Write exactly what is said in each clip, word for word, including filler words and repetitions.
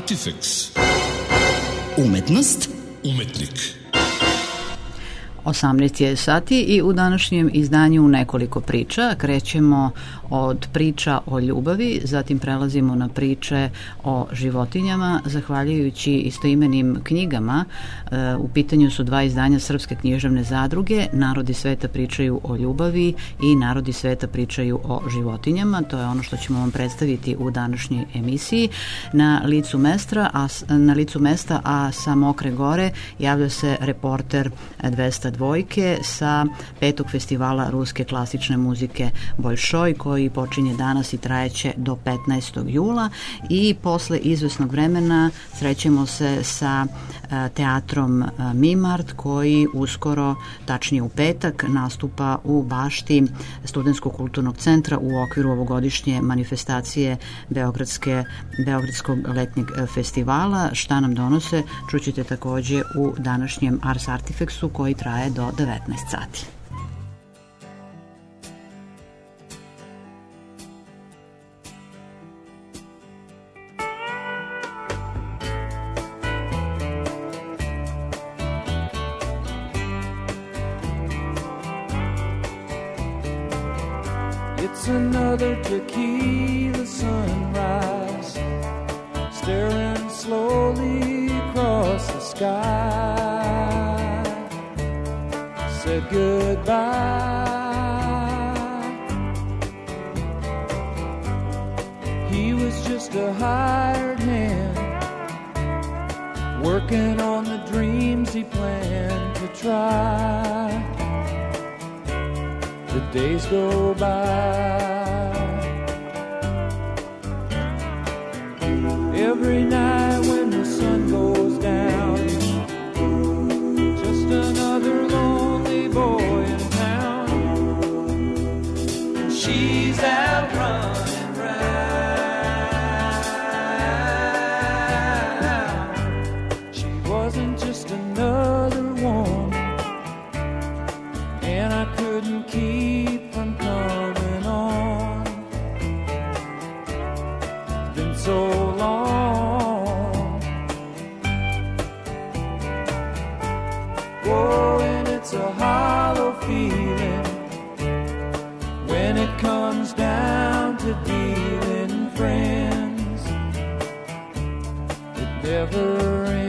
Artifex. Umetnost. Umetnik. osamnaest je sati i u današnjem izdanju nekoliko priča. Krećemo od priča o ljubavi, zatim prelazimo na priče o životinjama, zahvaljujući istoimenim knjigama. U pitanju su dva izdanja Srpske književne zadruge, Narodi sveta pričaju o ljubavi i Narodi sveta pričaju o životinjama. To je ono što ćemo vam predstaviti u današnjoj emisiji. Na licu mesta, a, na licu mesta, a sa Mokre gore javlja se reporter dvesta dvojke sa petog festivala ruske klasične muzike Bolšoj, koji počinje danas i trajeće do petnaestog jula, i posle izvesnog vremena srećemo se sa teatrom Mimart, koji uskoro, tačnije u petak, nastupa u bašti Studentskog kulturnog centra u okviru ovogodišnje manifestacije Beogradske, Beogradskog letnjeg festivala. Šta nam donose, čućete takođe u današnjem Ars Artifexu, koji traje do devetnaest sati. It's another tequila sunrise, staring slowly across the sky. Said goodbye. He was just a hired hand, working on the dreams he planned to try. The days go by. Every night when the sun goes down, just another lonely boy in town. She's out running round. She wasn't just another woman, and I couldn't keep from coming on. It's been so long. Oh, and it's a hollow feeling when it comes down to dealing friends. It never ends.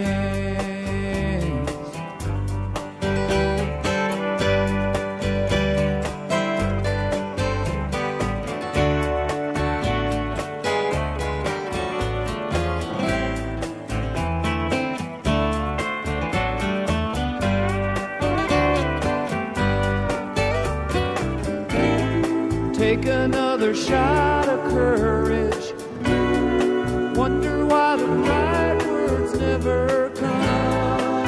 Take another shot of courage. Wonder why the right words never come.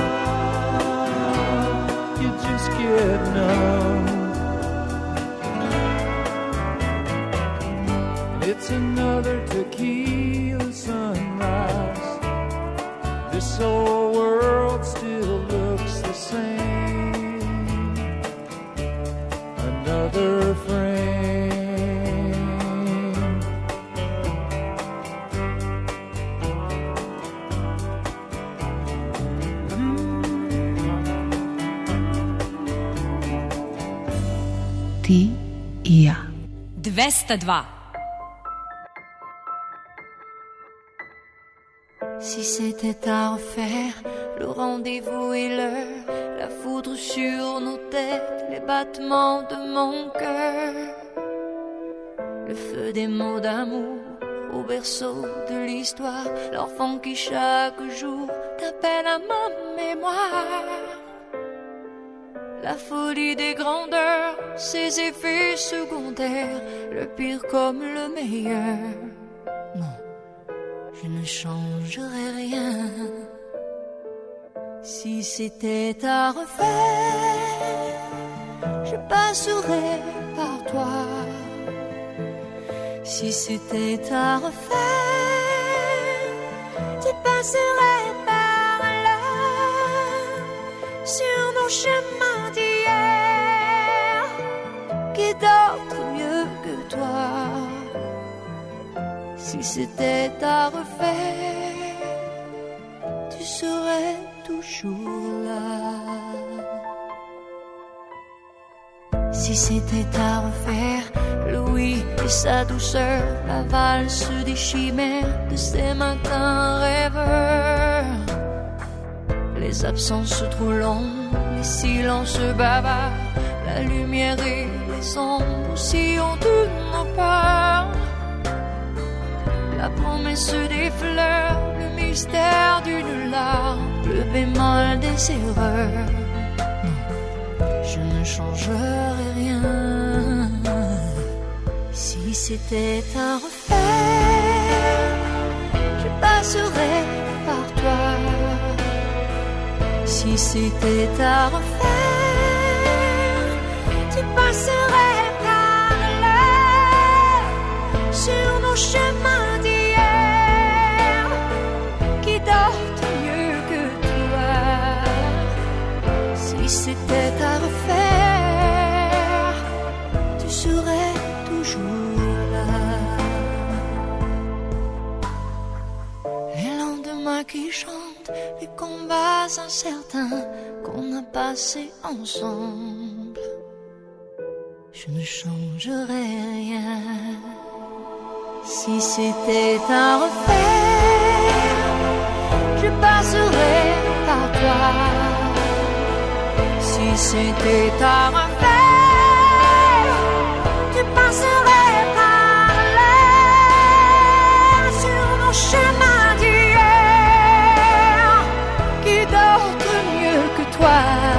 You just get numb. It's another tequila sunrise. This old world still looks the same. Another frame. Ti i ja. dvesta dva. Si c'était à refaire, le rendez-vous et l'heure, la foudre sur nos têtes, les battements de mon cœur, le feu des mots d'amour au berceau de l'histoire, l'enfant qui chaque jour t'appelle à ma mémoire. La folie des grandeurs, ses effets secondaires, le pire comme le meilleur. Non, je ne changerai rien. Si c'était à refaire, je passerais par toi. Si c'était à refaire, tu passerais par là. Sur nos chemins d'hier, qui d'autre mieux que toi? Si c'était à refaire, serais toujours là. Si c'était à refaire, Louis et sa douceur, la valse des chimères de ces matins rêveurs, les absences trop longues, les silences bavards, la lumière et les ombres aussi ont toutes nos peurs, la promesse des fleurs, le mystère d'une larme, le bémol des erreurs. Je ne changerai rien. Si c'était à refaire, je passerais par toi. Si c'était à refaire, tu passerais par là, sur nos chemins d'hier, qui dorment mieux que toi. Si c'était à refaire, tu serais toujours là. Les lendemains qui chantent, les combats incertains qu'on a passés ensemble, je ne changerai rien. Si c'était à refaire, je passerais par toi. Si c'était à refaire, tu passerais par là, sur nos chemins d'hier, qui d'autre mieux que toi.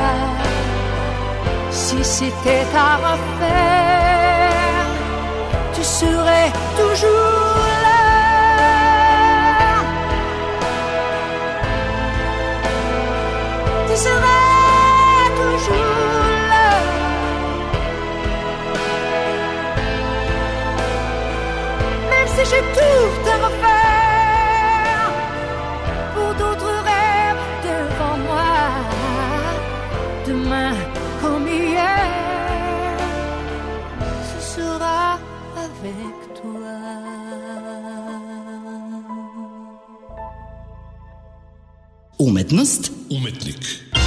Si c'était à refaire, tu serais toujours là. Tu serais toujours là. Même si j'ai tout à refaire, pour d'autres rêves devant moi, demain comme hier, ce sera avec toi. Umetnost, umetnik.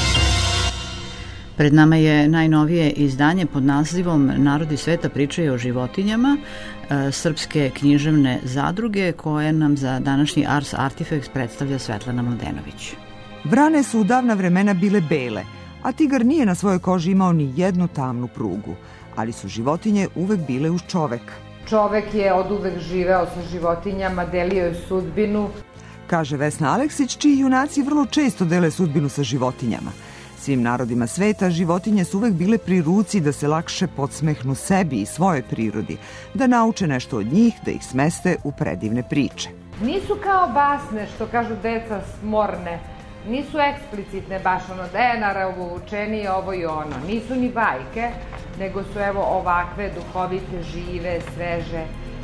Pred nama je najnovije izdanje pod nazivom Narodi sveta pričaju o životinjama e, Srpske književne zadruge, koje nam za današnji Ars Artifex predstavlja Svetlana Mladenović. Vrane su u davna vremena bile bele, a tigar nije na svojoj koži imao ni jednu tamnu prugu, ali su životinje uvek bile uz čoveka. Čovek je oduvek živeo sa životinjama, delio je sudbinu. Kaže Vesna Aleksić, čiji junaci vrlo često dele sudbinu sa životinjama. Svim narodima sveta životinje su uvek bile pri ruci da se lakše podsmehnu sebi i svojoj prirodi, da nauče nešto od njih, da ih smeste u predivne priče. Nisu kao basne, što kažu deca smorne, nisu eksplicitne baš ono denara, ovo učenije, ovo i ono. Nisu ni bajke, nego su evo ovakve, duhovite, žive, sveže.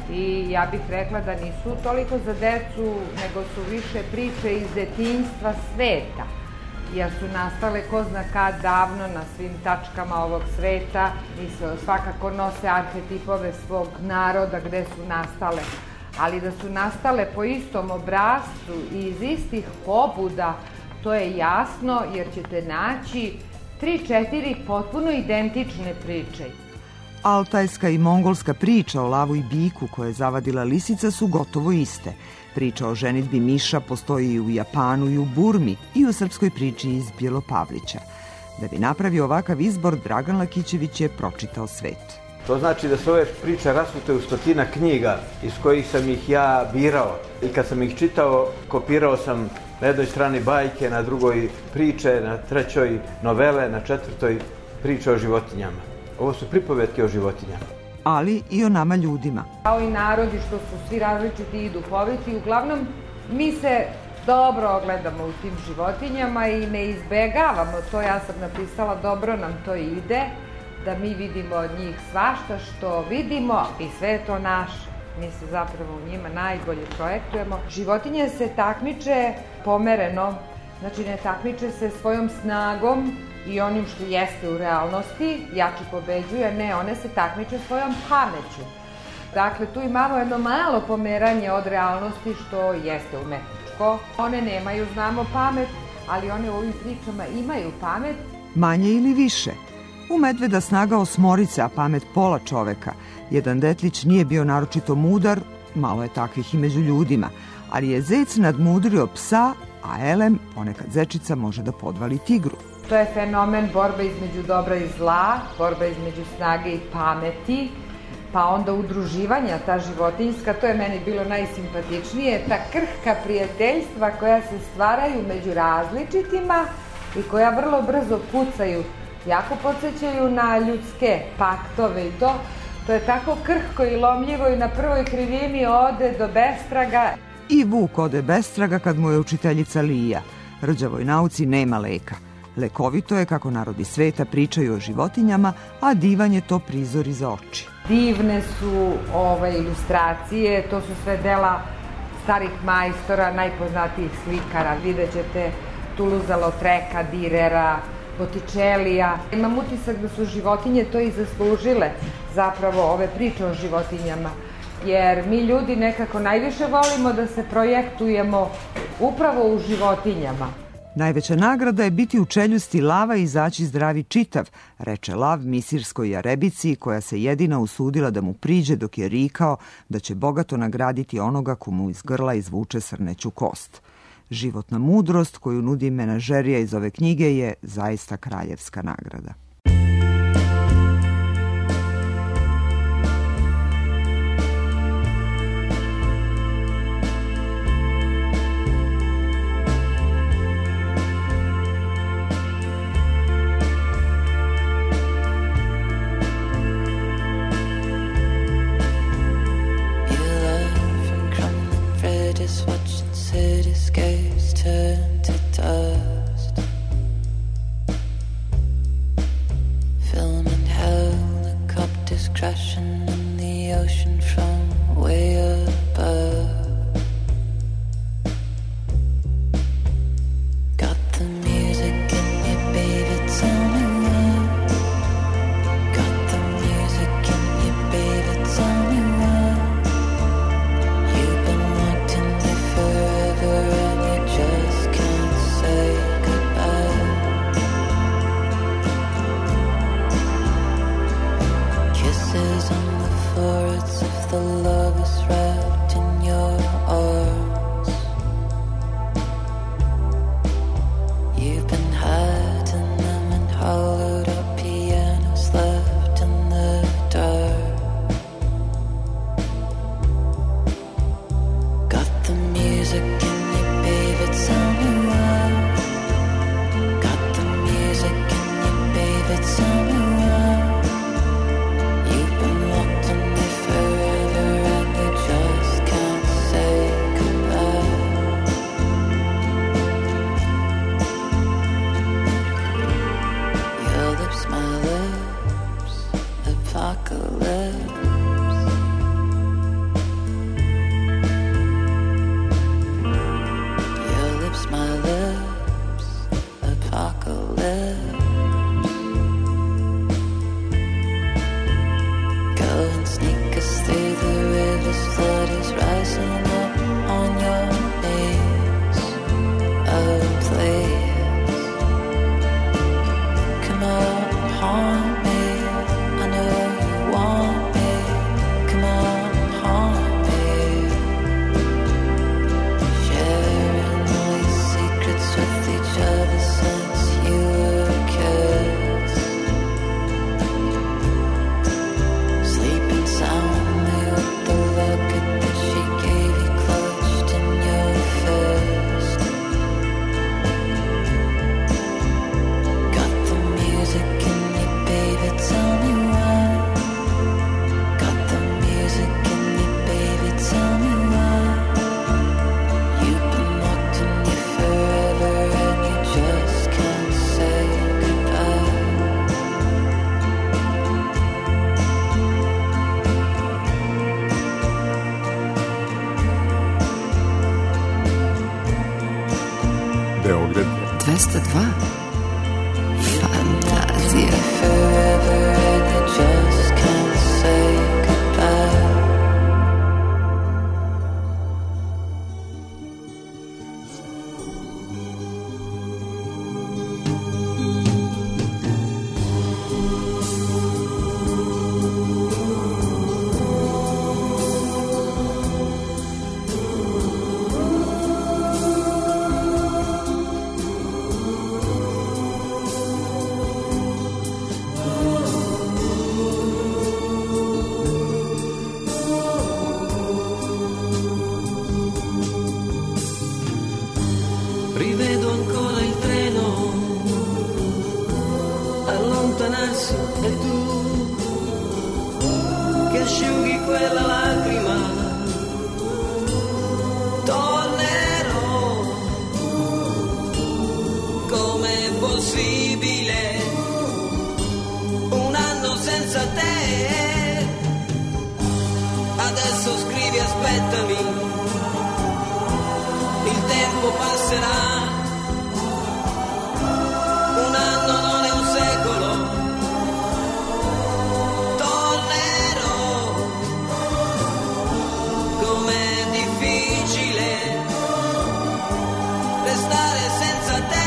I ja bih rekla da nisu toliko za decu, nego su više priče iz detinjstva sveta. Jer su nastale ko zna kad davno na svim tačkama ovog sveta i svakako nose arhetipove svog naroda gde su nastale. Ali da su nastale po istom obrascu i iz istih pobuda, to je jasno jer ćete naći tri, četiri potpuno identične priče. Altajska i mongolska priča o lavu i biku koje je zavadila lisica su gotovo iste. Priča o ženidbi miša postoji i u Japanu i u Burmi i u srpskoj priči iz Bjelopavlića. Da bi napravio ovakav izbor, Dragan Lakićević je pročitao svet. To znači da su ove priče rasute u stotina knjiga iz kojih sam ih ja birao. I kad sam ih čitao, kopirao sam na jednoj strani bajke, na drugoj priče, na trećoj novele, na četvrtoj priče o životinjama. Ovo su pripovetke o životinjama. Ali i o nama ljudima. Kao i narodi što su svi različiti i duhoviti, uglavnom mi se dobro ogledamo u tim životinjama i ne izbegavamo to. Ja sam napisala dobro nam to ide, da mi vidimo od njih svašta što vidimo i sve je to naše. Mi se zapravo u njima najbolje projektujemo. Životinje se takmiče pomereno, znači ne takmiče se svojom snagom i onim što jeste u realnosti, jači pobeđuje, ne, one se takmiče svojom pameću. Dakle, tu imamo jedno malo pomeranje od realnosti što jeste umetničko. teško. One nemaju, znamo, pamet, ali one u ovim pričama imaju pamet. Manje ili više. U Medveda snaga osmorice, a pamet pola čoveka. Jedan detlić nije bio naročito mudar, malo je takvih i među ljudima, ali je zec nadmudrio psa, a elem, ponekad zečica može da podvali tigru. To je fenomen borba između dobra i zla, borba između snage i pameti, pa onda udruživanja, ta životinjska, to je meni bilo najsimpatičnije, ta krhka prijateljstva koja se stvaraju među različitima i koja vrlo brzo pucaju, jako podsjećaju na ljudske paktove i to. To je tako krhko i lomljivo i na prvoj krivini ode do bestraga. I Vuk ode bestraga kad mu je učiteljica Lija. Rđavoj nauci nema leka. Lekovito je kako narodi sveta pričaju o životinjama, a divan je to prizor iza oči. Divne su ove ilustracije, to su sve dela starih majstora, najpoznatijih slikara. Vidjet ćete Toulouse-Lautreka, Dürera, Botticelija. Imam utisak da su životinje to i zaslužile, zapravo ove priče o životinjama. Jer mi ljudi nekako najviše volimo da se projektujemo upravo u životinjama. Najveća nagrada je biti u čeljusti lava i izaći zdravi čitav, reče lav misirskoj jarebici koja se jedina usudila da mu priđe dok je rikao da će bogato nagraditi onoga komu iz grla izvuče srneću kost. Životna mudrost koju nudi menažerija iz ove knjige je zaista kraljevska nagrada. Crashing in the ocean from way above. Got the music in you, baby, tell me why. Got the music in you, baby, tell me why. You've been locked in there forever and you just can't say goodbye. Kisses on the foreheads of the lovers wrapped in your arms. You've been hiding them in hollowed up pianos left in the dark. Got the music in you, baby, tell me why. Got the music in you, baby, tell me why. You've been locked in me forever and you just can't say goodbye. Your lips, my lips, apocalypse. Your lips, my lips, apocalypse. Go and sneak us through the rivers, flood is rising up on your knees. Oh, please, come on, haunt me. I know you want me. Come on, haunt me. Sharing all these secrets with each other since you were kids. Sleeping soundly with the locket that she gave you clutched in your fist. Got the music in you, baby, tell me why. Got the music in you, baby, tell me why. You've been locked in you forever and you just can't say goodbye. Beograd dvesta dva. Fantazija. Forever and you just can't say goodbye. adesso scrivi aspettami, il tempo passerà, un anno non è un secolo, tornerò, com'è difficile restare senza te.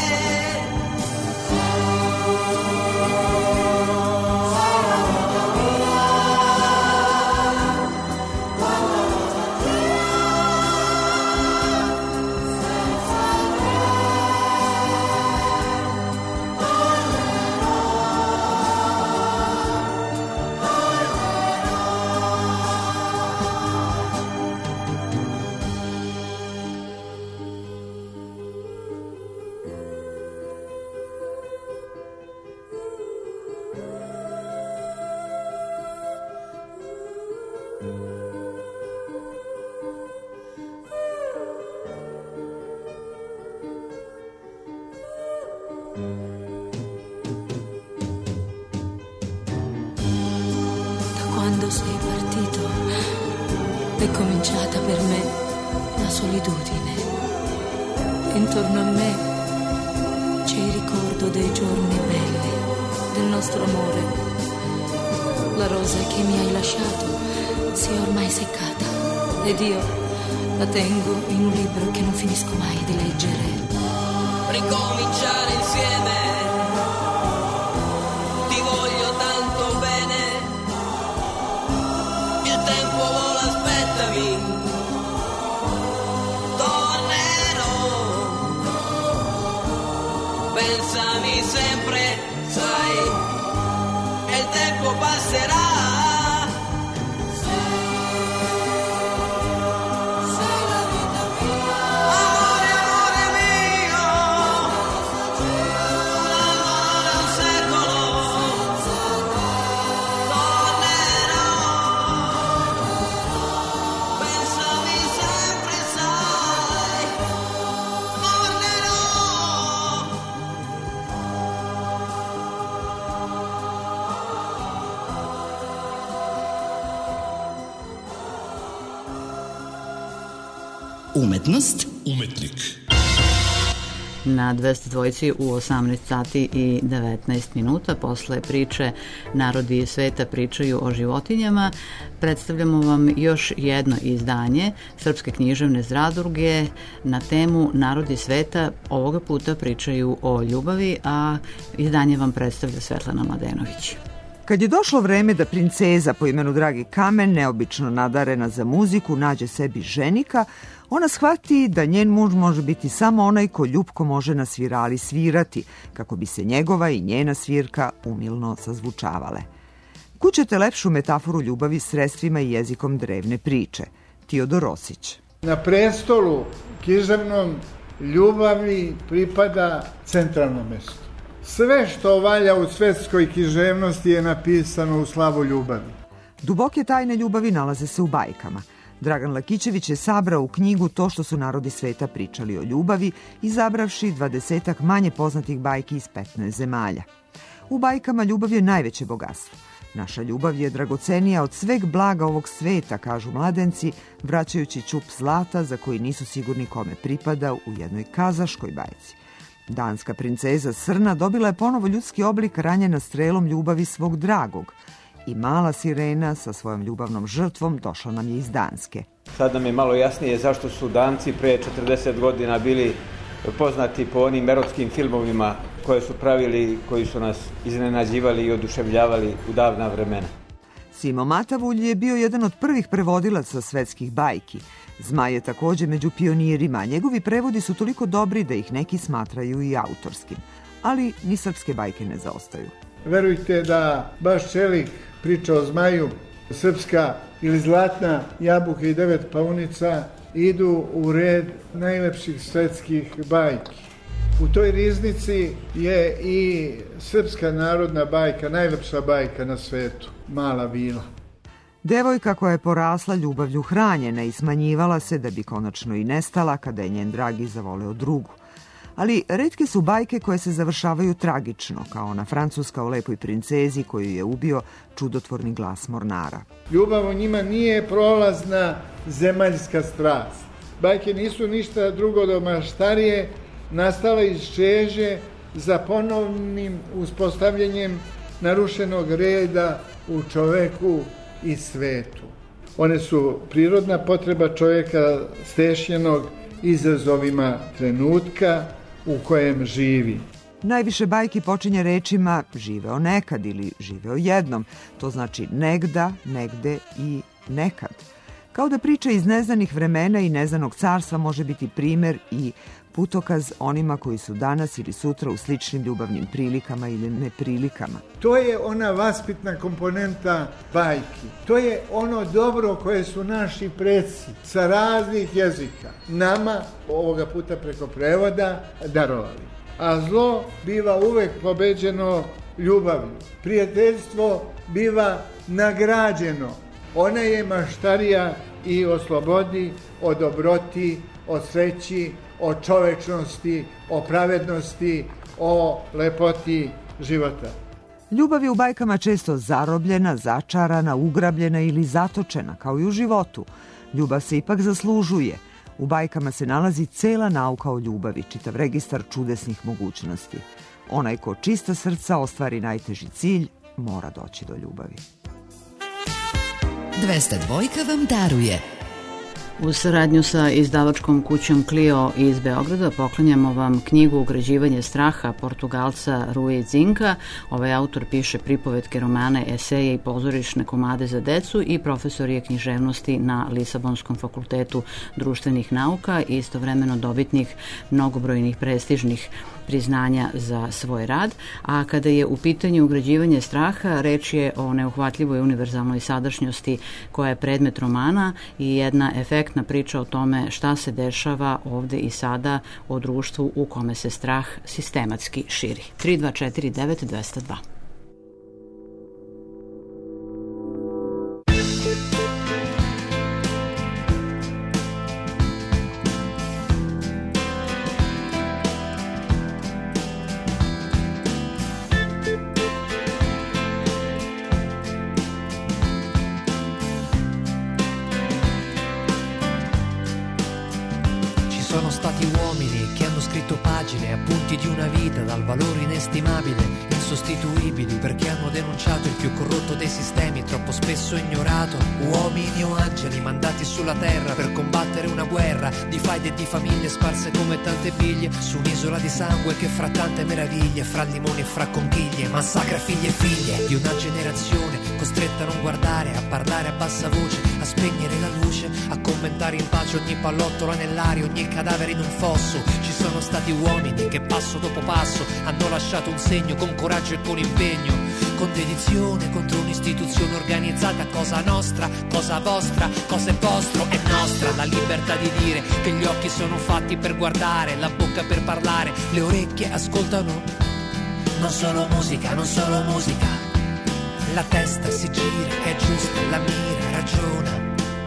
Quando sei partito è cominciata per me la solitudine. Intorno a me c'è il ricordo dei giorni belli, del nostro amore. La rosa che mi hai lasciato si è ormai seccata ed io la tengo in un libro che non finisco mai di leggere. Ricominciare insieme, ti voglio tanto bene, il tempo vola, aspettami, tornerò, pensami sempre, sai, e il tempo passerà. Umetnost. Umetnik. Na dvesta dvojici u osamnaest sati i devetnaest minuta posle priče Narodi sveta pričaju o životinjama predstavljamo vam još jedno izdanje Srpske književne zadruge na temu Narodi sveta. Ovoga puta pričaju o ljubavi, a izdanje vam predstavlja Svetlana Mladenović. Kad je došlo vreme da princeza po imenu Dragi Kamen, neobično nadarena za muziku, nađe sebi ženika, ona shvati da njen muž može biti samo onaj ko ljubko može na svirali svirati, kako bi se njegova i njena svirka umilno sazvučavale. Kućete lepšu metaforu ljubavi sredstvima i jezikom drevne priče. Teodor Rosić. Na prestolu književnom ljubavi pripada centralno mesto. Sve što valja u svetskoj književnosti je napisano u slavu ljubavi. Duboke tajne ljubavi nalaze se u bajkama. Dragan Lakićević je sabrao u knjigu to što su narodi sveta pričali o ljubavi, izabravši dvadesetak manje poznatih bajki iz petnaest zemalja. U bajkama ljubav je najveće bogatstvo. Naša ljubav je dragocenija od sveg blaga ovog sveta, kažu mladenci, vraćajući ćup zlata za koji nisu sigurni kome pripada u jednoj kazaškoj bajci. Danska princeza Srna dobila je ponovo ljudski oblik ranjena strelom ljubavi svog dragog. I mala sirena sa svojom ljubavnom žrtvom došla nam je iz Danske. Sad nam je malo jasnije zašto su Danci pre četrdeset godina bili poznati po onim erotskim filmovima koje su pravili, koji su nas iznenađivali i oduševljavali u davna vremena. Simo Matavulj je bio jedan od prvih prevodilaca svetskih bajki. Zmaj je takođe među pionirima. Njegovi prevodi su toliko dobri da ih neki smatraju i autorskim. Ali ni srpske bajke ne zaostaju. Verujte da baš Čelik priča o zmaju, srpska ili zlatna jabuka i devet paunica idu u red najlepših svetskih bajki. U toj riznici je i srpska narodna bajka, najlepša bajka na svetu, Mala vila. Devojka koja je porasla ljubavlju hranjena i smanjivala se da bi konačno i nestala kada je njen dragi zavoleo drugu. Ali retke su bajke koje se završavaju tragično, kao ona francuska o lepoj princezi koju je ubio čudotvorni glas mornara. Ljubav u njima nije prolazna zemaljska strast. Bajke nisu ništa drugo do maštarije, nastale iz čeže za ponovnim uspostavljanjem narušenog reda u čoveku i svetu. One su prirodna potreba čovjeka stešnjenog izazovima trenutka u kojem živi. Najviše bajki počinje rečima živeo nekad ili živeo jednom. To znači negda, negde i nekad. Kao da priča iz neznanih vremena i neznanog carstva može biti primer i putokaz onima koji su danas ili sutra u sličnim ljubavnim prilikama ili neprilikama. To je ona vaspitna komponenta bajki. To je ono dobro koje su naši preci sa raznih jezika nama, ovoga puta preko prevoda, darovali. A zlo biva uvek pobeđeno ljubavlju. Prijateljstvo biva nagrađeno. Ona je maštarija i o slobodi, o dobroti, o sreći, o čovečnosti, o pravednosti, o lepoti života. Ljubav je u bajkama često zarobljena, začarana, ugrabljena ili zatočena, kao i u životu. Ljubav se ipak zaslužuje. U bajkama se nalazi cela nauka o ljubavi, čitav registar čudesnih mogućnosti. Onaj ko čista srca ostvari najteži cilj, mora doći do ljubavi. dvesta dvojka vam daruje. U saradnju sa izdavačkom kućom Clio iz Beograda poklanjamo vam knjigu Ugrađivanje straha Portugalca Rui Zinka. Ovaj autor piše pripovetke, romane, eseje i pozorišne komade za decu i profesor je književnosti na Lisabonskom fakultetu društvenih nauka i istovremeno dobitnik mnogobrojnih prestižnih priznanja za svoj rad, a kada je u pitanju ugrađivanje straha, reč je o neuhvatljivoj univerzalnoj sadašnjosti koja je predmet romana i jedna efektna priča o tome šta se dešava ovde i sada o društvu u kome se strah sistematski širi. tri dva četiri devet dva zero dva. Sono stati uomini che hanno scritto pagine, appunti di una vita dal valore inestimabile, insostituibili, perché hanno denunciato il più corrotto dei sistemi, troppo spesso ignorato. Uomini o angeli mandati sulla terra per combattere una guerra di faide e di famiglie sparse come tante biglie su un'isola di sangue che fra tante meraviglie, fra limoni e fra conchiglie, massacra figli e figlie di una generazione costretta a non guardare, a parlare a bassa voce, a spegnere la luce, a commentare in pace ogni pallottola nell'aria, ogni cadavere in un fosso. Ci sono stati uomini che passo dopo passo hanno lasciato un segno con coraggio e con impegno, con dedizione contro un'istituzione organizzata, cosa nostra, cosa vostra, cosa è vostro, è nostra la libertà di dire che gli occhi sono fatti per guardare, la bocca per parlare, le orecchie ascoltano non solo musica, non solo musica, la testa si gira, è giusta, la mira, ragiona,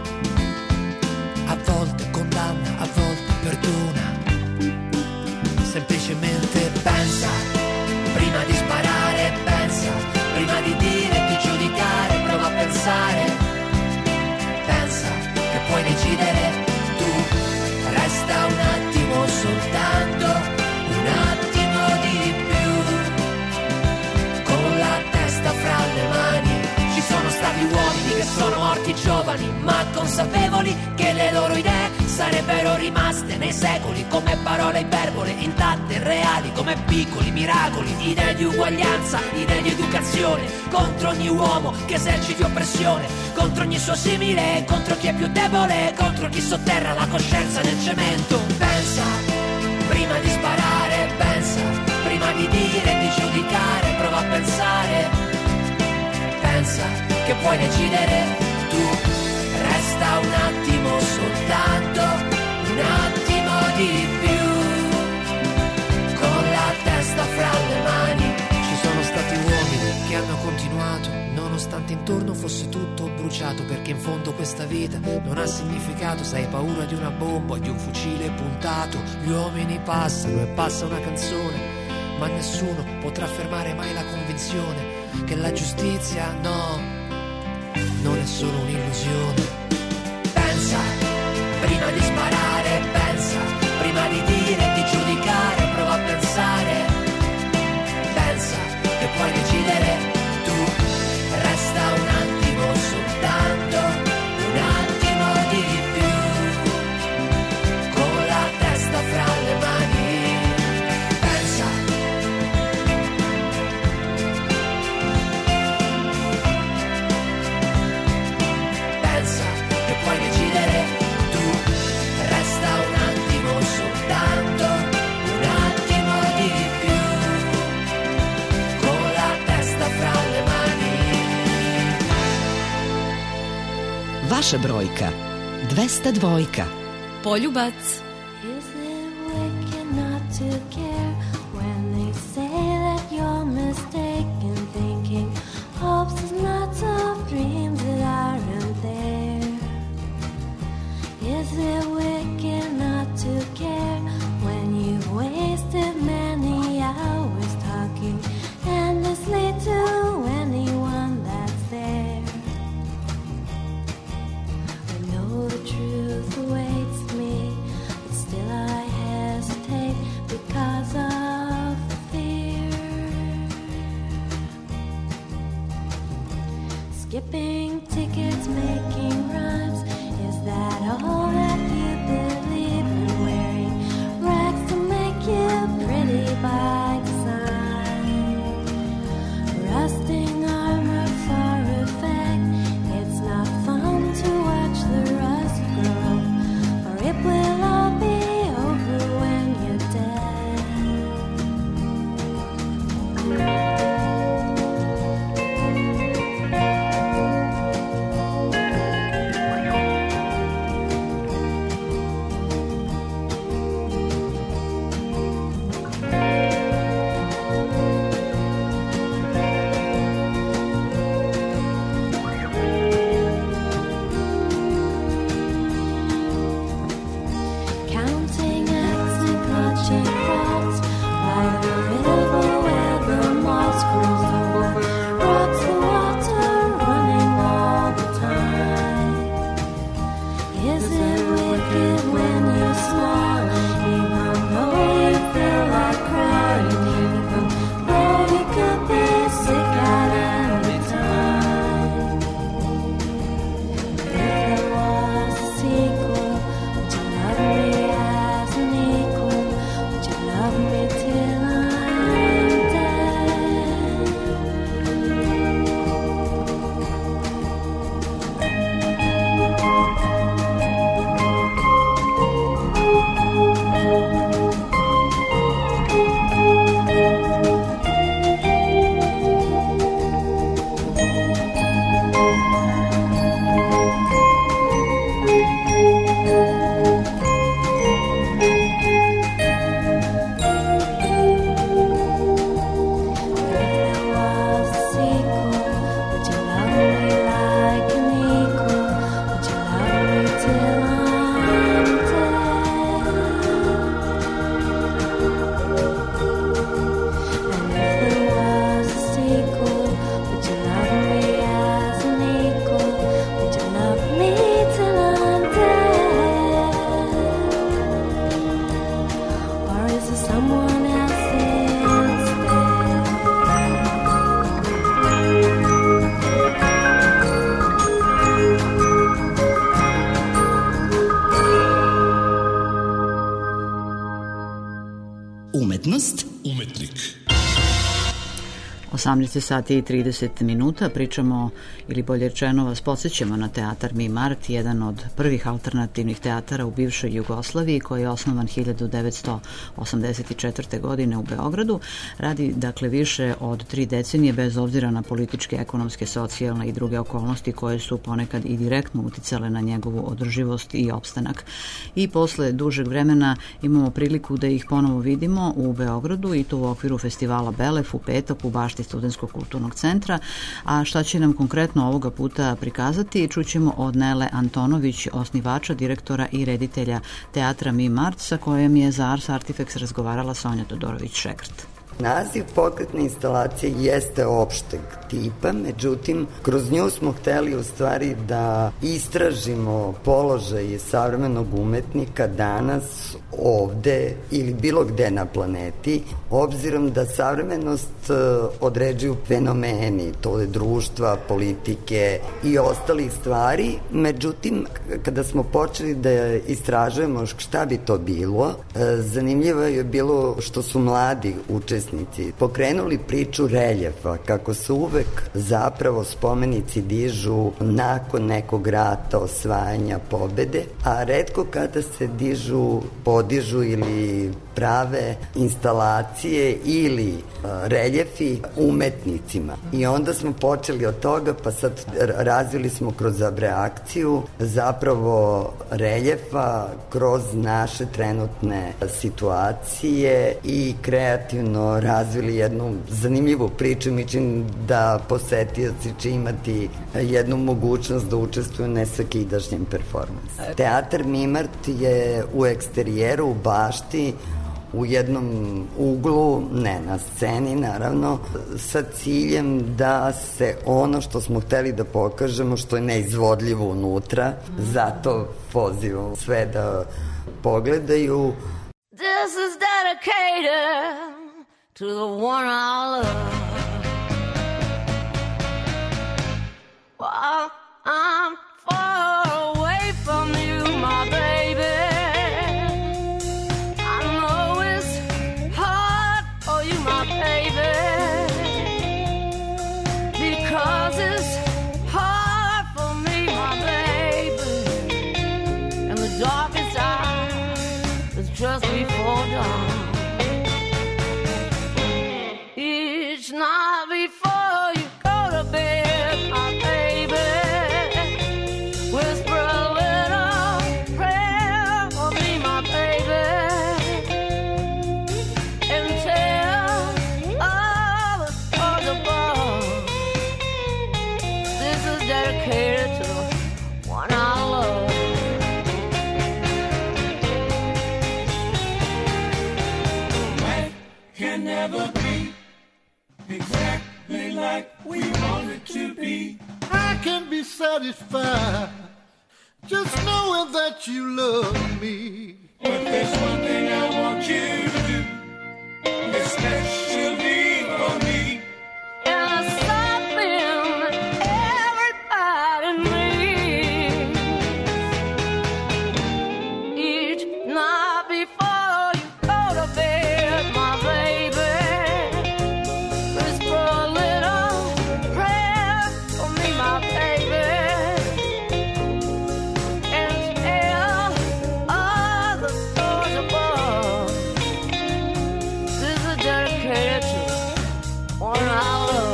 a volte condanna, a volte perdona, semplicemente pensa, prima di sparare pensa, prima di dire, di giudicare, prova a pensare, pensa che puoi decidere tu, resta un attimo soltanto, un attimo di più, con la testa fra le mani. Ci sono stati uomini che sono morti giovani, ma consapevoli che le loro idee sarebbero rimaste nei secoli come parole iperbole, intatte e reali come piccoli miracoli, idee di uguaglianza, idee di educazione, contro ogni uomo che eserciti oppressione, contro ogni suo simile, contro chi è più debole, contro chi sotterra la coscienza nel cemento. Pensa, prima di sparare, pensa, prima di dire, di giudicare, prova a pensare, pensa che puoi decidere tu, resta un attimo soltanto, un attimo di più, con la testa fra le mani. Ci sono stati uomini che hanno continuato, nonostante intorno fosse tutto bruciato, bruciato, perché in fondo questa vita non ha significato. Se hai paura di una bomba o di un fucile puntato, gli uomini passano e passa una canzone, ma nessuno potrà fermare mai la convinzione che la giustizia, no, non è solo un'illusione. Pensa prima di sparare, pensa prima di dire e di giudicare, prova a pensare, pensa che puoi decidere tu, resta un attimo, soltanto un attimo di più, con la testa fra le mani, pensa. Pensa che puoi decidere tu, resta un attimo, soltanto un attimo di più, con la testa fra le mani. Vaša brojka, dvesta dvojka. Poljubac. Is it wicked not to care when they say that you're mistaken, thinking hopes is lots of dreams that aren't there? Is it wicked not to care when you've wasted many hours talking endlessly to anyone that's there? I know the truth awaits me, but still I hesitate because of fear. Skipping tickets, making rhymes, is that all that you believe in? Wearing rags to make you pretty by design, rusting armor for effect. It's not fun to watch the rust grow, for it will all be over when you're dead. Counting acts and clutching thoughts by the river where the moss grows over, rocks the water running all the time. Is it wicked when you're small, even though you feel like crying, even though you could be sick at any time? If there was a sequel, would you love me as an equal? Would you love me till I'm dead? Umetnost. Umetnik. osamnaest sati i trideset minuta pričamo, ili bolje rečeno vas podsjećamo na teatar Mi Mart, jedan od prvih alternativnih teatara u bivšoj Jugoslaviji, koji je osnovan hiljadu devetsto osamdeset četvrte. godine u Beogradu. Radi dakle više od tri decenije, bez obzira na političke, ekonomske, socijalne i druge okolnosti koje su ponekad i direktno uticale na njegovu održivost i opstanak. I posle dužeg vremena imamo priliku da ih ponovo vidimo u Beogradu, i to u okviru festivala Belef u petak u bašti Studentskog kulturnog centra, a šta će nam konkretno ovoga puta prikazati čućemo od Nele Antonović, osnivača, direktora i reditelja teatra Mi Mart, sa kojom je za Ars Artifex razgovarala Sonja Todorović-Šegrt. Naziv pokretne instalacije jeste opšteg tipa, međutim, kroz nju smo hteli u stvari da istražimo položaj savremenog umetnika danas ovde ili bilo gde na planeti, obzirom da savremenost određuju fenomeni, to je društva, politike i ostalih stvari. Međutim, kada smo počeli da istražujemo šta bi to bilo, zanimljivo je bilo što su mladi učesnici pokrenuli priču reljefa, kako se uvek zapravo spomenici dižu nakon nekog rata, osvajanja, pobede, a retko kada se dižu, podižu ili prave instalacije ili reljefi umetnicima. I onda smo počeli od toga, pa sad razvili smo kroz abreakciju zapravo reljefa kroz naše trenutne situacije i kreativno razvili jednu zanimljivu priču. Mislim da posetioci će imati jednu mogućnost da učestvuju u nesvakidašnjem performansu. Teatar Mimart je u eksterijeru, u bašti, u jednom uglu, ne na sceni naravno, sa ciljem da se ono što smo hteli da pokažemo, što je neizvodljivo unutra, zato pozivam sve da pogledaju. This is dedicated to the one I love. While I'm far away from you, my baby, I know it's hard for you, my baby, because it's hard for me, my baby, and the darkest hour is just before dawn. Each night before you go to bed, my baby, whisper a little prayer for me, my baby, and tell all the stars above, this is dedicated to the one I love. Life can never be exactly like we want it to be. I can be satisfied just knowing that you love me. But there's one thing I want you to do, especially for me. And there's something everybody needs. Each night before you go to bed, my baby, whisper a little prayer for me, my baby, and tell all the stars above, this is dedicated to one I love.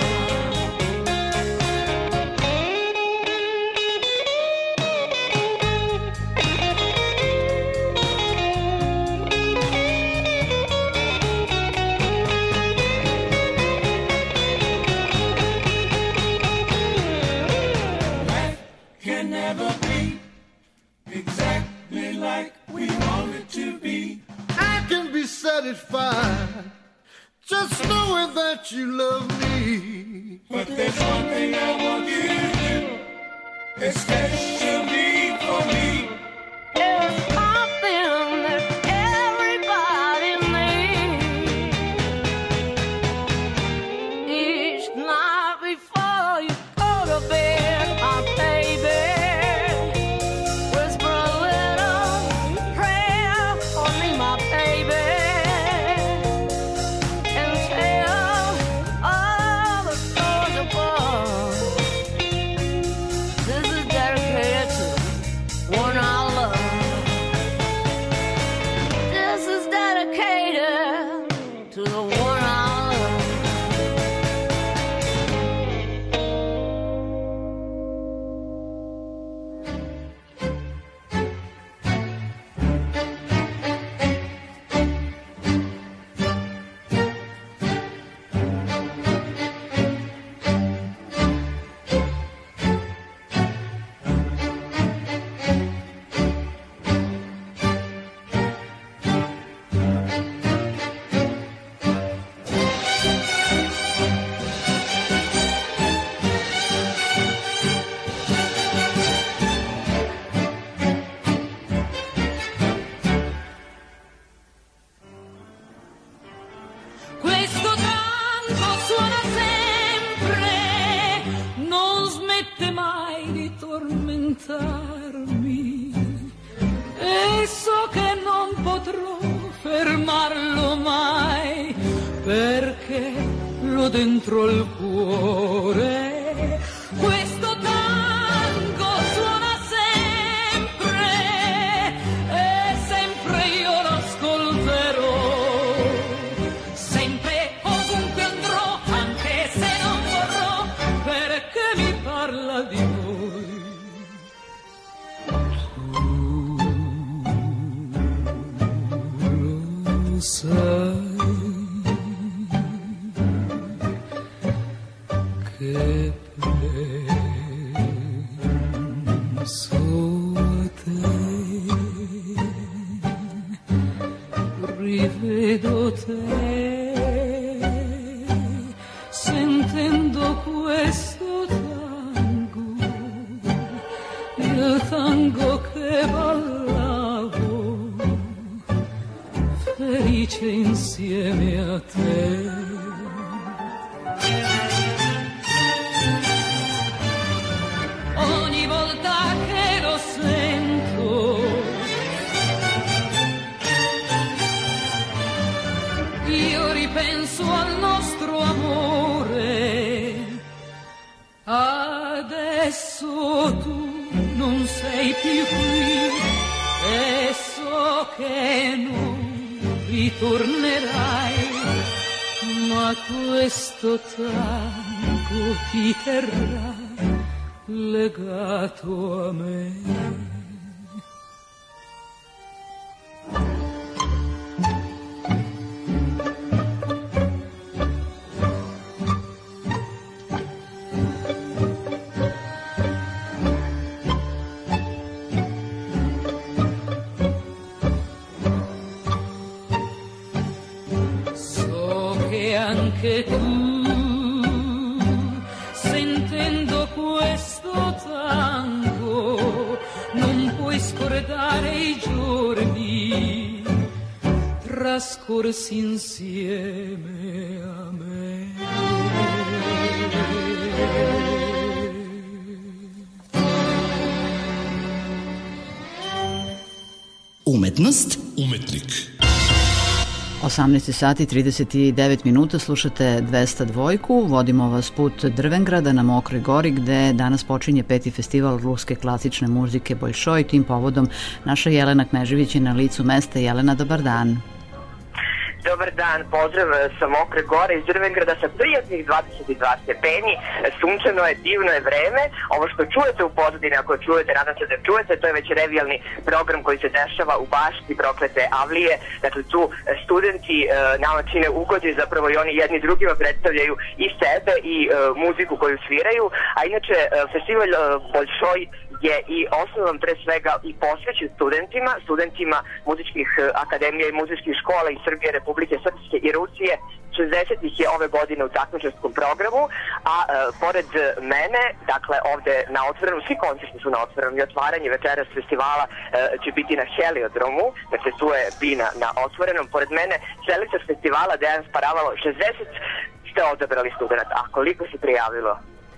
Life can never be exactly like we want it to be. I can be satisfied just knowing that you love me. But there's one thing I want you to do, especially for me. There's something that everybody needs. Each night before you go to bed, my baby, whisper a little prayer for me, my baby, and tell all the stars above, this is dedicated to amarmi e so che non potrò fermarlo mai perché l'ho dentro al cuore. Questo tango suona sempre e sempre io l'ascolterò, sempre ovunque andrò, anche se non vorrò, perché mi parla di voi. Tu lo sai che penso a te, rivedo te, sentendo questo tango, il tango che ballavo, felice insieme a te. Ogni volta che lo sento io ripenso al nostro amore. Adesso tu non sei più qui e so che non ritornerai, ma questo tango ti terrà legato a me. So che anche tu, sentendo questo tango, non puoi scordare i giorni trascorsi insieme a me. Umetnost, umetnik. osamnaest sati i trideset devet minuta, slušate dvesta dva. Vodimo vas put Drvengrada na Mokroj gori, gde danas počinje peti festival ruske klasične muzike Boljšoj. Tim povodom naša Jelena Knežević je na licu mesta. Jelena, dobar dan. Dobar dan, pozdrav sa Mokre gore iz Drvengrada sa prijatnih dvadeset dva stepeni, sunčano je, divno je vreme. Ovo što čujete u pozadini, ako čujete, nadam se da čujete, to je već revijalni program koji se dešava u bašti Proklete Avlije. Dakle, tu studenti e, nama čine ugodi, zapravo i oni jedni drugima predstavljaju i sebe i e, muziku koju sviraju, a inače e, festival e, Boljšoj je i osnovan pre svega i posvećen studentima, studentima muzičkih akademija i muzičkih škola iz Srbije, Republike Srpske i Rusije. šezdeset ih je ove godine u takmičarskom programu, a e, pored mene, dakle ovde na otvorenom, svi koncerti su na otvorenom i otvaranje večeras festivala e, će biti na Heliodromu, dakle tu je bina na otvorenom. Pored mene čeličar festivala Dejan Sparavalo, šezdeset ste odabrali studenta, a koliko se prijavilo?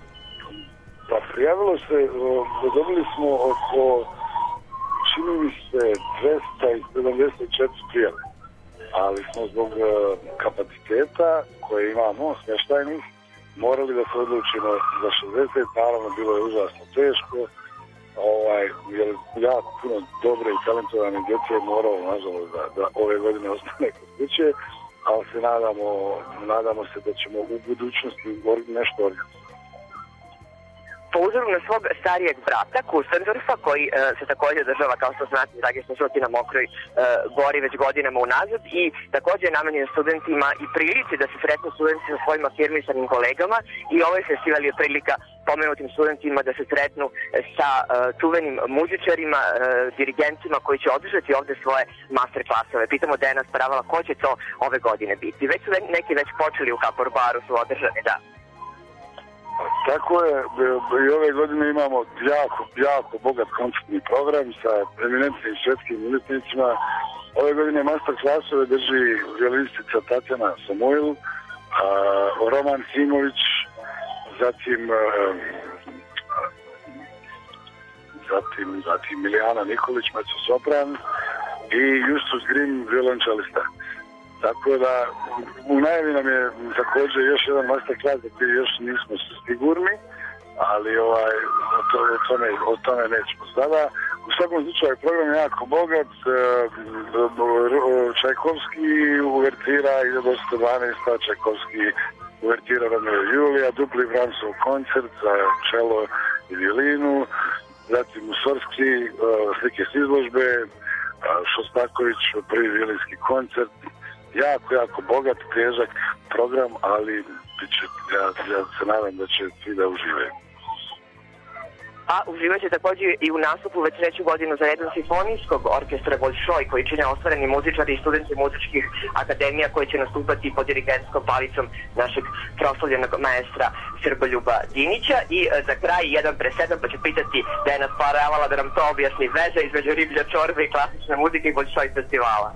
Pa prijavilo se, dobili smo oko, čini mi se, dvesta sedamdeset četiri prijave, ali smo zbog kapaciteta koje imamo, smještajnih, morali da se odlučimo za šezdeset, naravno bilo je užasno teško, ovaj, jer jako puno dobre i talentovane djece je moralo, nažalost, da, da ove godine ostane kod kuće, ali se nadamo, nadamo se da ćemo u budućnosti nešto organizati. Po uzoru na svog starijeg brata, Kustendorfa, koji e, se također održava, kao što znate, dragi slušalci, na Mokroj e, gori već godinama unazad i također je namenjen studentima i prilici da se sretnu studenti sa svojim afirmisanim kolegama i ovaj festival je prilika pomenutim studentima da se sretnu sa e, čuvenim muzičarima, e, dirigentima koji će održati ovde svoje master klasove. Pitamo Dejana Sparavala ko će to ove godine biti. Već su neki već počeli u Kapor baru, su održani, da. Tako je, i ove godine imamo jako, jako bogat koncertni program sa eminentnim svjetskim umjetnicima. Ove godine master klasove drži violinistica Tatjana Samuil, Roman Simović, zatim, zatim, zatim Milijana Nikolić, mezzosopran i Justus Grim, violončelista. Tako da u najavi nam je također još jedan masterclass za koji još nismo sigurni, ali ovaj, o, to, o, tome, o tome nećemo sada. U svakom slučaju program je jako bogat, Čajkovski uvertira hiljadu osamsto dvanaeste. Čajkovski uvertira Romeo i Julija, dupli Brahmsov koncert za čelo i violinu, zatim Mussorgsky, slike s izložbe, Šostaković prvi violinski koncert. Jako, jako bogat, težak program, ali biće, ja, ja se nadam da će svi da uživaju. A uživat će također i u nastupu već treću godinu za redom simfonijskog orkestra Bolšoj, koji čine ostvareni muzičari i studenti muzičkih akademija koji će nastupati pod dirigentskom palicom našeg proslavljenog maestra Srboljuba Dinića. I e, za kraj jedan presedan, pa ću pitati Dejana Sparavala da nam to objasni, veze između Riblja čorbe i klasične muzike i Bolšoj festivala.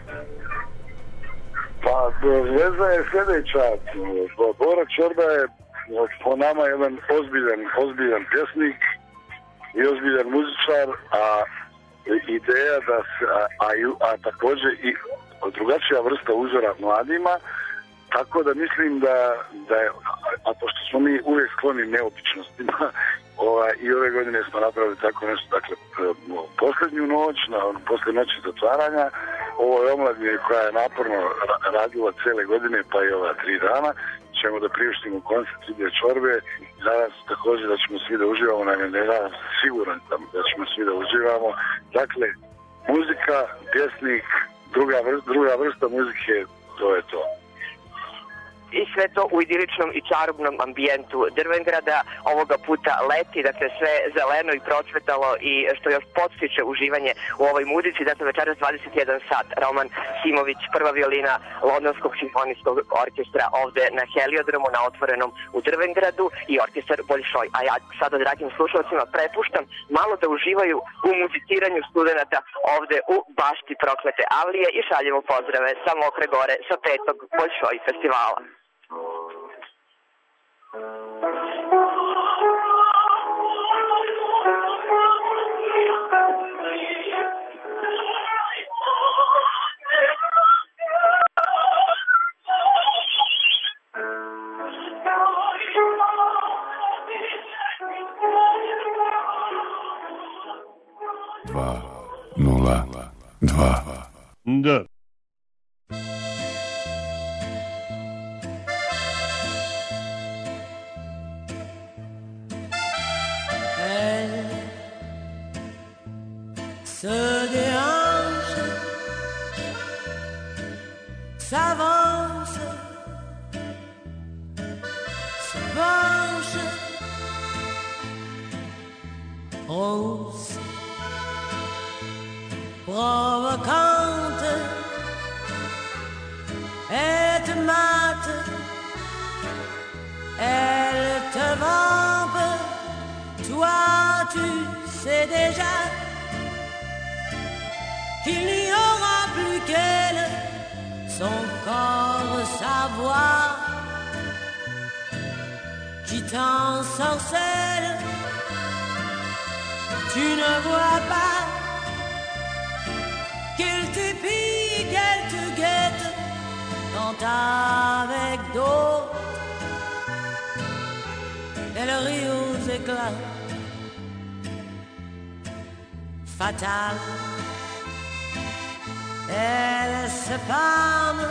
Pa veza je sljedeća. Bora Čorba je po nama jedan ozbiljan, ozbiljan pjesnik i ozbiljan muzičar, a ideja da se, a, a, a također i drugačija vrsta uzora mladima, tako da mislim da, da je, a pošto smo mi uvijek skloni neobičnostima, ovaj, i ove godine smo napravili tako nešto, dakle, posljednju noć, na, poslije noći zatvaranja, ovo je omladnje koja je naporno radila cijele godine, pa i ova tri dana, ćemo da priuštimo koncert Riblje čorbe. Nadam se također da ćemo svi da uživamo, naime ne nadam se, siguran sam da ćemo svi da uživamo. Dakle, muzika, pjesnik, druga vrsta, druga vrsta muzike, to je to. I sve to u idiličnom i čarobnom ambijentu Drvengrada, ovoga puta leti, dakle sve zeleno i procvetalo i što još podstiče uživanje u ovoj muzici. Dakle, večeras dvadeset jedan sat, Roman Simović, prva violina Londonskog simfonijskog orkestra ovde na Heliodromu, na otvorenom u Drvengradu, i orkestar Bolšoj. A ja sada, dragim slušalcima, prepuštam malo da uživaju u muziciranju studenta ovde u bašti proklete Avlije i šaljemo pozdrave sa Mokre Gore sa petog Bolšoj festivala. Dva, nula, dva. Da. Se déhanche, s'avance, se penche, rose, provocante, et te mate, elle te vampe, toi tu sais déjà qu'il n'y aura plus qu'elle, son corps, sa voix, qui t'ensorcelle. Tu ne vois pas qu'elle t'épie, qu'elle te guette, quand avec d'autres, elle rit aux éclats. Fatale, elle se pâme,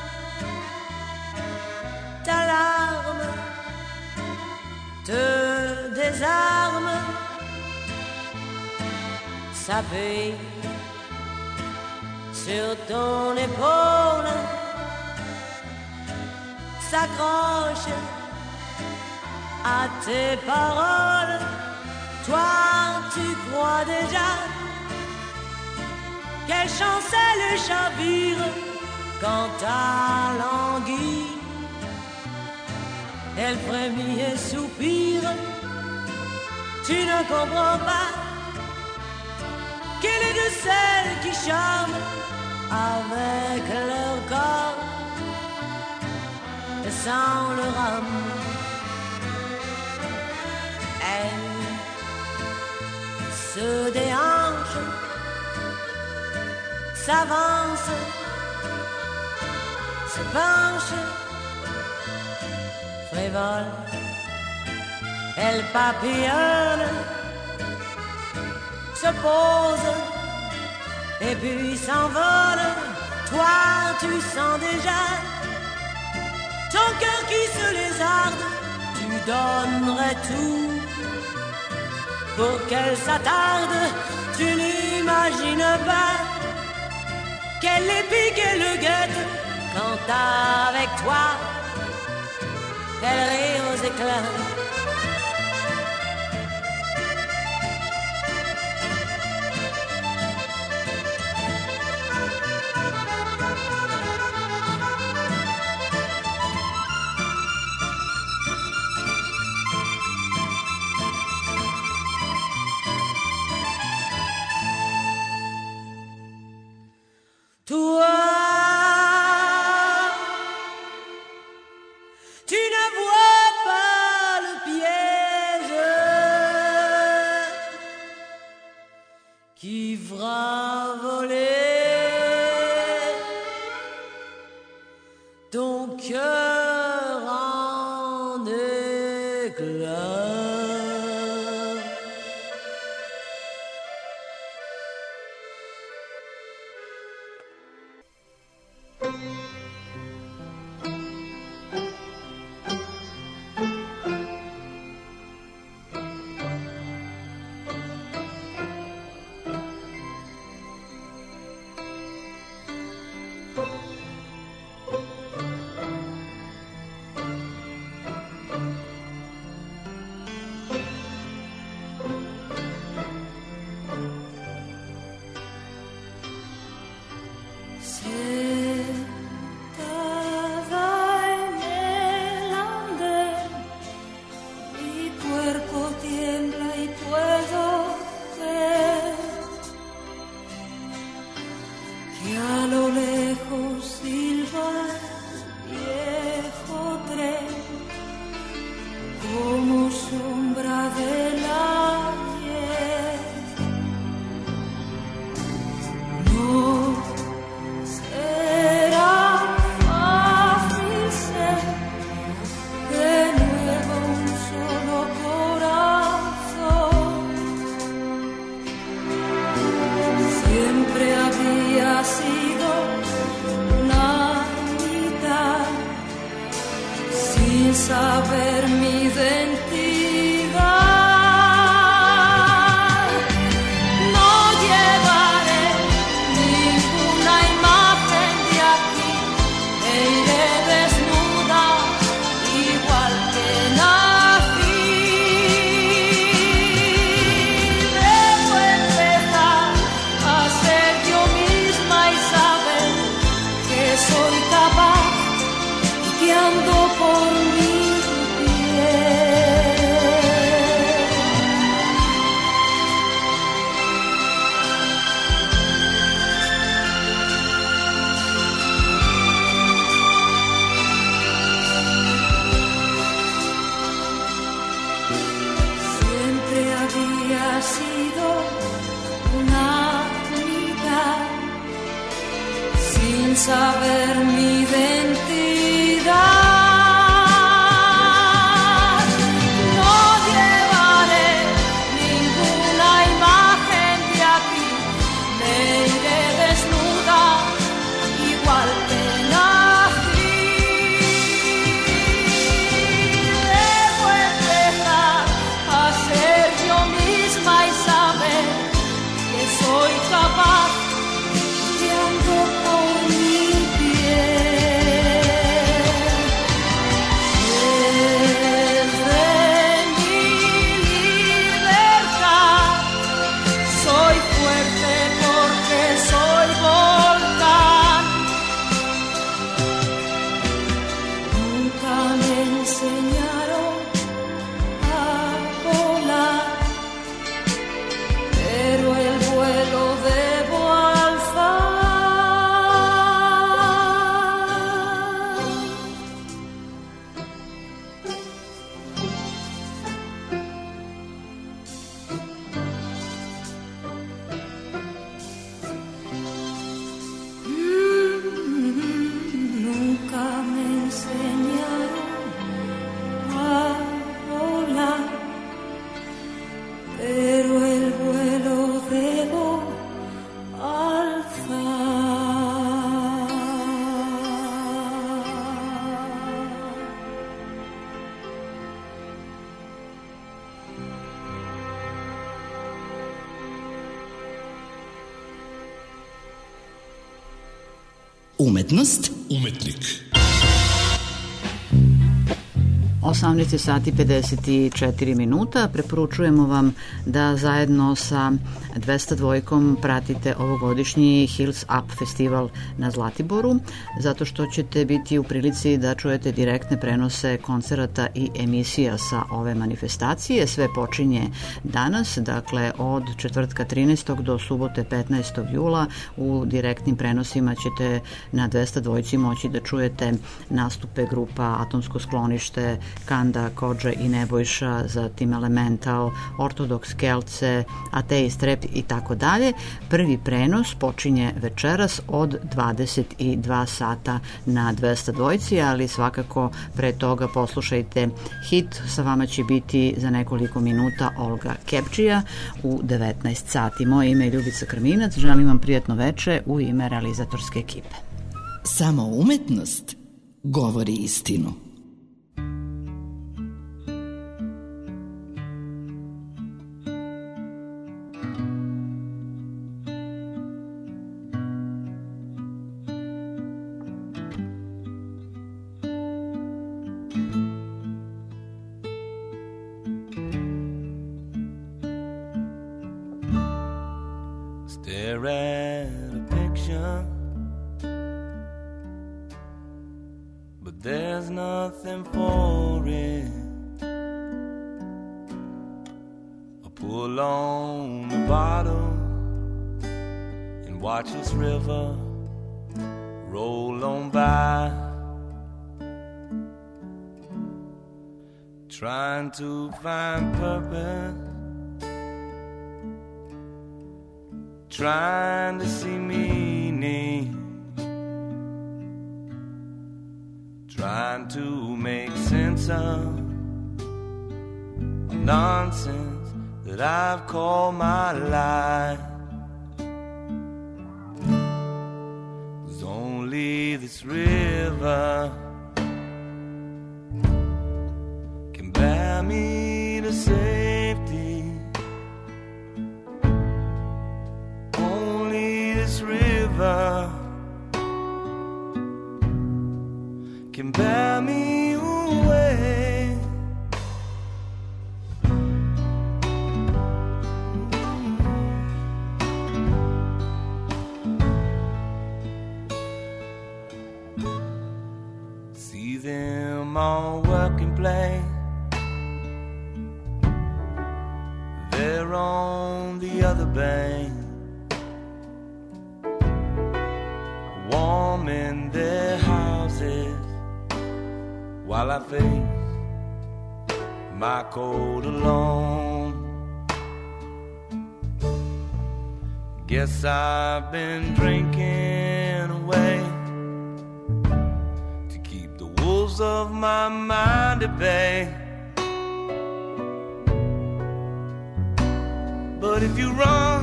ta larme te désarme, s'appuie sur ton épaule, s'accroche à tes paroles. Toi, tu crois déjà quelle chance elle chavire quand ta languit, elle frémit et soupire. Tu ne comprends pas qu'elle est de celles qui charment avec leur corps et sans leur âme. Elle se s'avance, se penche, frivole, elle papillonne, se pose et puis s'envole. Toi, tu sens déjà ton cœur qui se lézarde. Tu donnerais tout pour qu'elle s'attarde. Tu n'imagines pas qu'elle les pique et le guette quand avec toi elle rit aux éclats. Toi, tu ne vois pas le piège qui fera voler ton cœur en éclats. Saber mi identidad, no llevaré ninguna imagen de aquí, e iré desnuda igual que nací. Debo empezar a ser yo misma y saber que soy capaz y que ando por mí. Sido una mitad sin saber mi identidad. No llevaré ninguna imagen de aquí, me iré desnuda igual que nací. Debo empezar a ser yo misma y saber que soy capaz de ando por mi piel. Umetnost. Umetnik. osamnaest sati pedeset četiri minuta. Preporučujemo vam da zajedno sa dvesta dva pratite ovogodišnji Hills Up festival na Zlatiboru, zato što ćete biti u prilici da čujete direktne prenose koncerata i emisija sa ove manifestacije. Sve počinje danas, dakle od četvrtka trinaestog do subote petnaestog jula. U direktnim prenosima ćete na dvesta dva moći da čujete nastupe grupa Atomsko sklonište, Kanda, Kodža i Nebojša, zatim Elemental, Ortodoks Kelce, Ateist Rap i tako dalje. Prvi prenos počinje večeras od dvadeset dva sata na dvesta dva, ali svakako pre toga poslušajte hit. Sa vama će biti za nekoliko minuta Olga Kepčija u devetnaest sati. Moje ime je Ljubica Krminac, želim vam prijatno veče u ime realizatorske ekipe. Samo umetnost govori istinu. Stare at a picture, but there's nothing for it. I pull on the bottle and watch this river roll on by, trying to find purpose, trying to see meaning, trying to make sense of nonsense that I've called my life. There's only this river can bear me to safety. This river can bear me away. See them all work and play. They're on the other bank, warm in their houses, while I face my cold alone. Guess I've been drinking away to keep the wolves of my mind at bay. But if you run,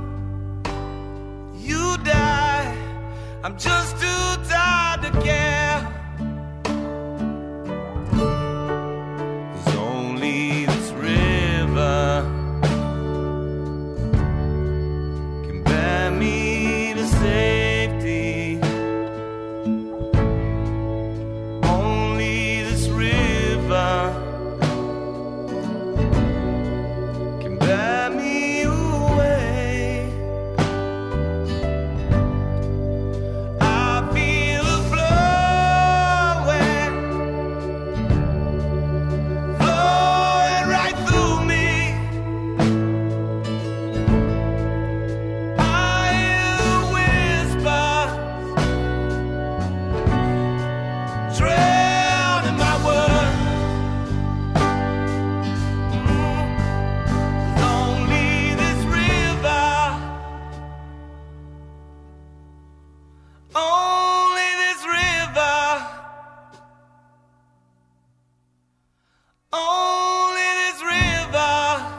you die. I'm just too tired to care. There's only this river can bear me to safety. Only this river can bear me away.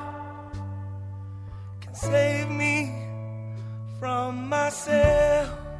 Save me from myself.